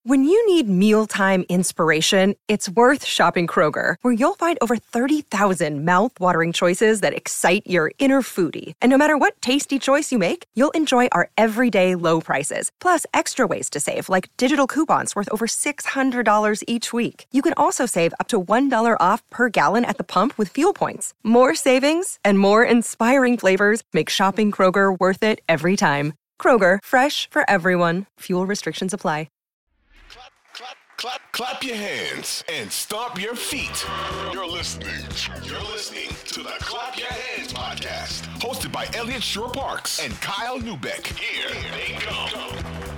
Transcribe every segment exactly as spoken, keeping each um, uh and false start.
When you need mealtime inspiration, it's worth shopping Kroger, where you'll find over thirty thousand mouth-watering choices that excite your inner foodie. And no matter what tasty choice you make, you'll enjoy our everyday low prices, plus extra ways to save, like digital coupons worth over six hundred dollars each week. You can also save up to one dollar off per gallon at the pump with fuel points. More savings and more inspiring flavors make shopping Kroger worth it every time. Kroger, fresh for everyone. Fuel restrictions apply. Clap, clap, clap your hands and stomp your feet. You're listening. You're listening to the Clap Your Hands podcast, hosted by Elliot Shore-Parks and Kyle Neubeck. Here they come.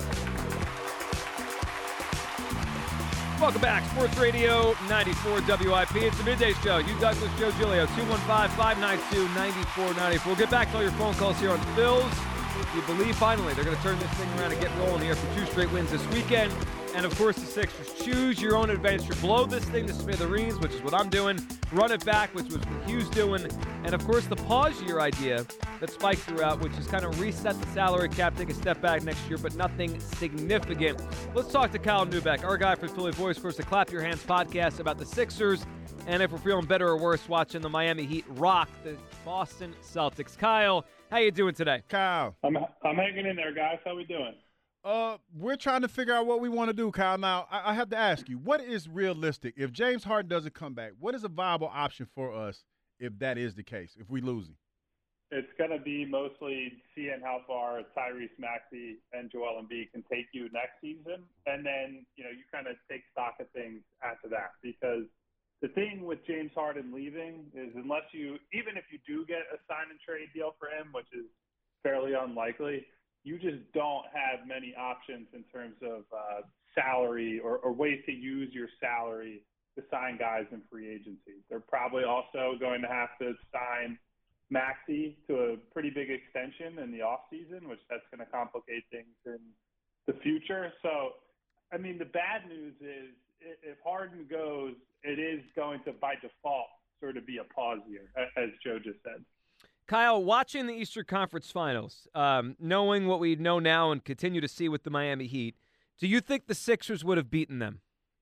Welcome back, Sports Radio ninety-four W I P. It's the Midday Show. Hugh Douglas, Joe Giglio, two one five, five nine two, nine four nine four. We'll get back to all your phone calls here on Phil's. We believe finally they're going to turn this thing around and get rolling here for two straight wins this weekend. And, of course, the Sixers. Choose your own adventure. Blow this thing to smithereens, which is what I'm doing. Run it back, which was what Hugh's doing. And, of course, the pause year idea that Spike threw out, which is kind of reset the salary cap, take a step back next year, but nothing significant. Let's talk to Kyle Neubeck, our guy for Philly Voice, for us to Clap Your Hands podcast about the Sixers. And if we're feeling better or worse, watching the Miami Heat rock the Boston Celtics. Kyle, how you doing today? Kyle. I'm I'm hanging in there, guys. How we doing? Uh, we're trying to figure out what we want to do, Kyle. Now, I, I have to ask you, what is realistic? If James Harden doesn't come back, what is a viable option for us if that is the case, if we lose him? It's going to be mostly seeing how far Tyrese Maxey and Joel Embiid can take you next season, and then, you know, you kind of take stock of things after that. Because the thing with James Harden leaving is unless you – even if you do get a sign-and-trade deal for him, which is fairly unlikely – you just don't have many options in terms of uh, salary or, or ways to use your salary to sign guys in free agency. They're probably also going to have to sign Maxey to a pretty big extension in the offseason, which that's going to complicate things in the future. So, I mean, the bad news is if Harden goes, it is going to, by default, sort of be a pause year, as Joe just said. Kyle, watching the Eastern Conference Finals, um, knowing what we know now and continue to see with the Miami Heat, do you think the Sixers would have beaten them?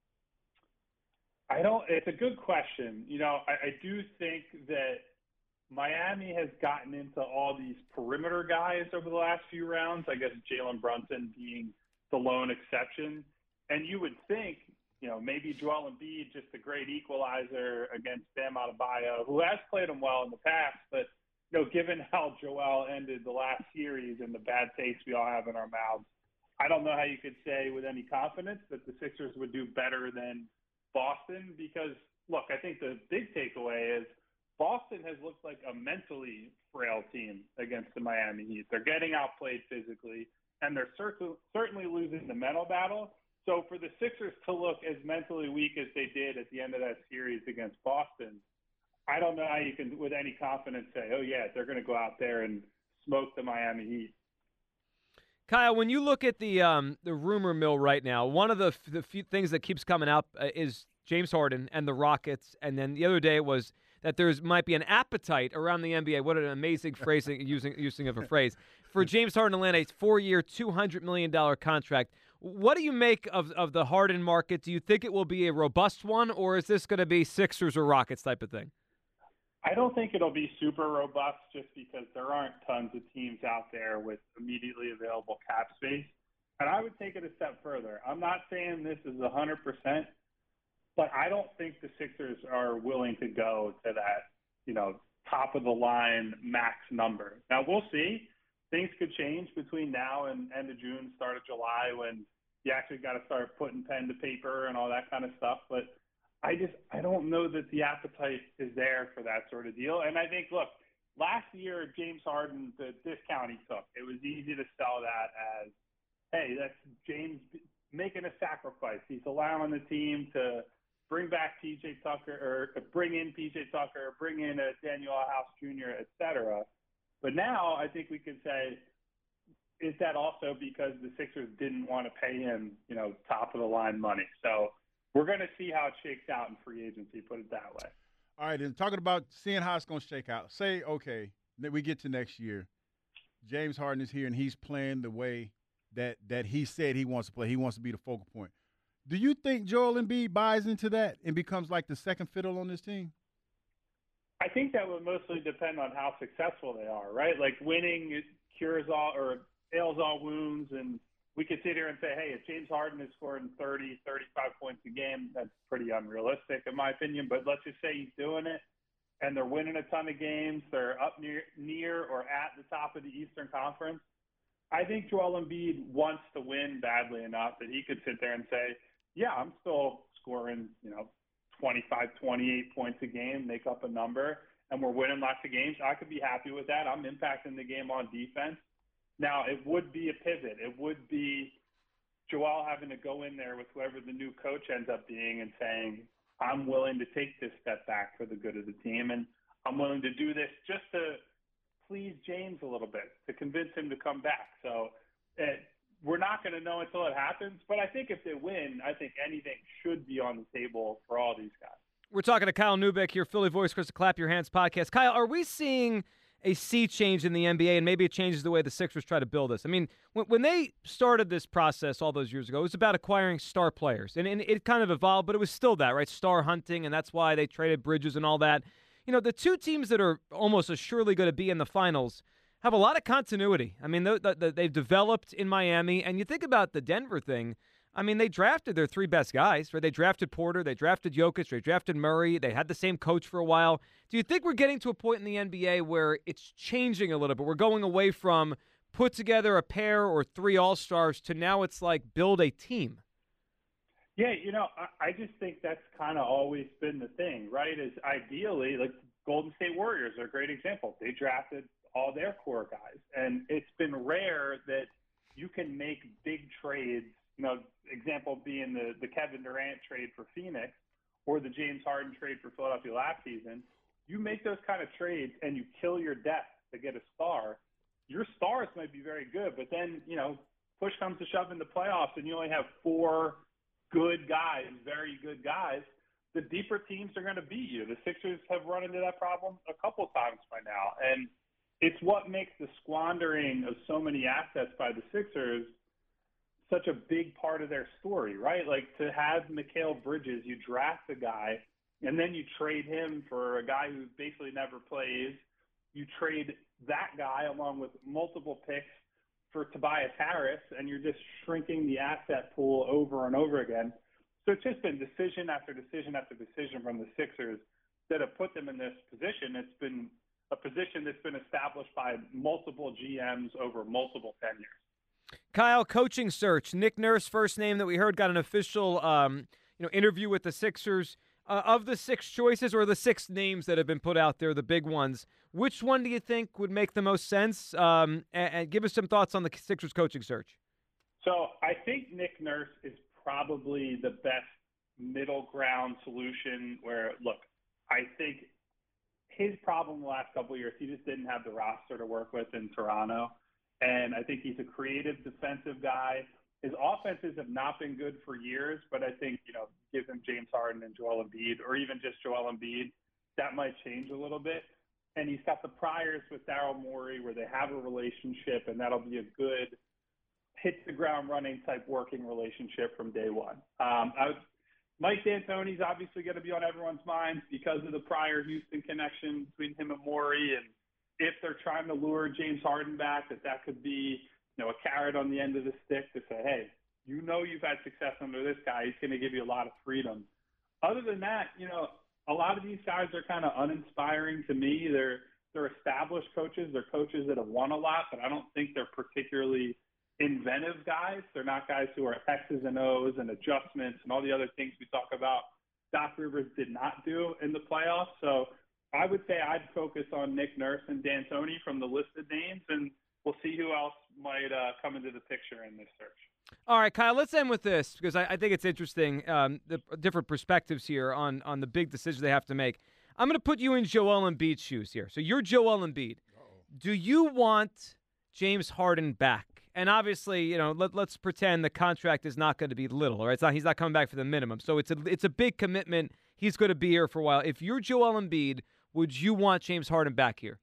I don't. It's a good question. You know, I, I do think that Miami has gotten into all these perimeter guys over the last few rounds. I guess Jalen Brunson being the lone exception. And you would think, you know, maybe Joel Embiid, just a great equalizer against Bam Adebayo, who has played him well in the past, but you know, given how Joel ended the last series and the bad taste we all have in our mouths, I don't know how you could say with any confidence that the Sixers would do better than Boston because, look, I think the big takeaway is Boston has looked like a mentally frail team against the Miami Heat. They're getting outplayed physically, and they're cer- certainly losing the mental battle. So for the Sixers to look as mentally weak as they did at the end of that series against Boston, I don't know how you can, with any confidence, say, oh, yeah, they're going to go out there and smoke the Miami Heat. Kyle, when you look at the um, the rumor mill right now, one of the, the few things that keeps coming up uh, is James Harden and the Rockets. And then the other day was that there might be an appetite around the N B A. What an amazing phrasing, using, using of a phrase. For James Harden to land a four-year, two hundred million dollars contract. What do you make of, of the Harden market? Do you think it will be a robust one, or is this going to be Sixers or Rockets type of thing? I don't think it'll be super robust just because there aren't tons of teams out there with immediately available cap space. And I would take it a step further. I'm not saying this is one hundred percent, but I don't think the Sixers are willing to go to that, you know, top of the line max number. Now, we'll see. Things could change between now and end of June, start of July, when you actually got to start putting pen to paper and all that kind of stuff. But I just I don't know that the appetite is there for that sort of deal. And I think, look, last year, James Harden, the discount he took, it was easy to sell that as, hey, that's James making a sacrifice. He's allowing the team to bring back P J Tucker or bring in P J Tucker, bring in a Daniel House Junior, et cetera. But now I think we could say, is that also because the Sixers didn't want to pay him, you know, top of the line money? So we're going to see how it shakes out in free agency, put it that way. All right, and talking about seeing how it's going to shake out. Say, okay, that we get to next year. James Harden is here, and he's playing the way that, that he said he wants to play. He wants to be the focal point. Do you think Joel Embiid buys into that and becomes like the second fiddle on this team? I think that would mostly depend on how successful they are, right? Like winning cures all or ails all wounds, and we could sit here and say, hey, if James Harden is scoring thirty, thirty-five points a game, that's pretty unrealistic in my opinion. But let's just say he's doing it and they're winning a ton of games. They're up near, near or at the top of the Eastern Conference. I think Joel Embiid wants to win badly enough that he could sit there and say, yeah, I'm still scoring, you know, twenty-five, twenty-eight points a game, make up a number, and we're winning lots of games. I could be happy with that. I'm impacting the game on defense. Now, it would be a pivot. It would be Joel having to go in there with whoever the new coach ends up being and saying, I'm willing to take this step back for the good of the team, and I'm willing to do this just to please James a little bit, to convince him to come back. So it, we're not going to know until it happens, but I think if they win, I think anything should be on the table for all these guys. We're talking to Kyle Neubeck here, Philly Voice, Chris, the Clap Your Hands podcast. Kyle, are we seeing a sea change in the N B A, and maybe it changes the way the Sixers try to build this? I mean, when, when they started this process all those years ago, it was about acquiring star players, and, and it kind of evolved, but it was still that, right? Star hunting, and that's why they traded Bridges and all that. You know, the two teams that are almost assuredly going to be in the finals have a lot of continuity. I mean, the, the, they've developed in Miami, and you think about the Denver thing. I mean, they drafted their three best guys, right? They drafted Porter, they drafted Jokic, they drafted Murray. They had the same coach for a while. Do you think we're getting to a point in the N B A where it's changing a little bit? We're going away from put together a pair or three all-stars to now it's like build a team. Yeah, you know, I, I just think that's kind of always been the thing, right? Is ideally, like Golden State Warriors are a great example. They drafted all their core guys, and it's been rare that you can make big trades. You know, example being the, the Kevin Durant trade for Phoenix or the James Harden trade for Philadelphia last season. You make those kind of trades and you kill your depth to get a star. Your stars might be very good, but then, you know, push comes to shove in the playoffs and you only have four good guys, very good guys. The deeper teams are going to beat you. The Sixers have run into that problem a couple times by now. And it's what makes the squandering of so many assets by the Sixers such a big part of their story, right? Like to have Mikal Bridges, you draft a guy and then you trade him for a guy who basically never plays. You trade that guy along with multiple picks for Tobias Harris, and you're just shrinking the asset pool over and over again. So it's just been decision after decision after decision from the Sixers that have put them in this position. It's been a position that's been established by multiple G Ms over multiple tenures. Kyle, coaching search. Nick Nurse, first name that we heard, got an official um, you know, interview with the Sixers. Uh, of the six choices or the six names that have been put out there, the big ones, which one do you think would make the most sense? Um, and, and give us some thoughts on the Sixers coaching search. So I think Nick Nurse is probably the best middle ground solution where, look, I think his problem the last couple of years, he just didn't have the roster to work with in Toronto. And I think he's a creative defensive guy. His offenses have not been good for years, but I think, you know, give him James Harden and Joel Embiid, or even just Joel Embiid, that might change a little bit. And he's got the priors with Daryl Morey where they have a relationship, and that'll be a good hit-the-ground-running type working relationship from day one. Um, I was, Mike D'Antoni's obviously going to be on everyone's minds because of the prior Houston connection between him and Morey, and if they're trying to lure James Harden back, that that could be, you know, a carrot on the end of the stick to say, hey, you know you've had success under this guy. He's going to give you a lot of freedom. Other than that, you know, a lot of these guys are kind of uninspiring to me. They're they're established coaches. They're coaches that have won a lot, but I don't think they're particularly inventive guys. They're not guys who are X's and O's and adjustments and all the other things we talk about. Doc Rivers did not do in the playoffs. So I would say I'd focus on Nick Nurse and D'Antoni from the listed names, and we'll see who else might uh, come into the picture in this search. All right, Kyle, let's end with this because I, I think it's interesting, um, the different perspectives here on, on the big decisions they have to make. I'm going to put you in Joel Embiid's shoes here. So you're Joel Embiid. Uh-oh. Do you want James Harden back? And obviously, you know, let, let's pretend the contract is not going to be little, right? It's not, he's not coming back for the minimum. So it's a, it's a big commitment. He's going to be here for a while. If you're Joel Embiid, would you want James Harden back here?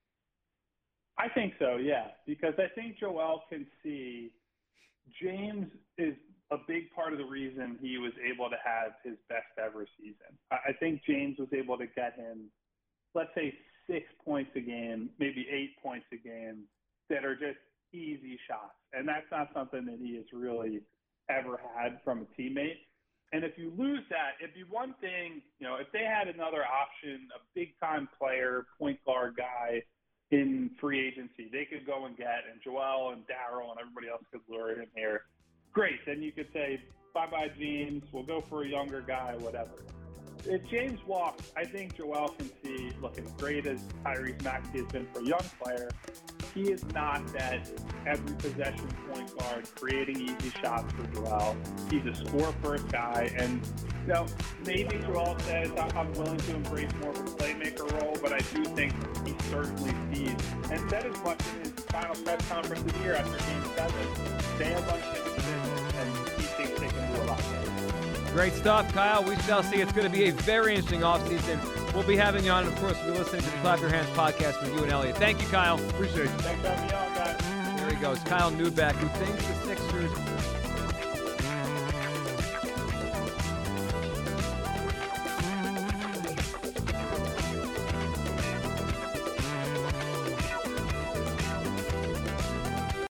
I think so, yeah, because I think Joel can see James is a big part of the reason he was able to have his best ever season. I think James was able to get him, let's say, six points a game, maybe eight points a game that are just easy shots. And that's not something that he has really ever had from a teammate. And if you lose that, it'd be one thing, you know, if they had another option, a big-time player, point guard guy in free agency, they could go and get, and Joel and Daryl and everybody else could lure him here. Great. Then you could say, bye-bye, James. We'll go for a younger guy, whatever. If James walks, I think Joel can see, look, as great as Tyrese Maxey has been for a young player, he is not that every possession point guard creating easy shots for Joel. He's a score-first guy. And, you know, maybe Joel says, I'm willing to embrace more of a playmaker role, but I do think he certainly sees, and said as much in his final press conference this year after Game seven, they have unfinished business, and he thinks they can do a lot better. Great stuff, Kyle. We shall see. It's going to be a very interesting offseason. We'll be having you on, and of course, we'll be listening to the Clap Your Hands podcast with you and Elliot. Thank you, Kyle. Appreciate you. Thanks for having me on, guys. There he goes, Kyle Neubeck, who thinks the Sixers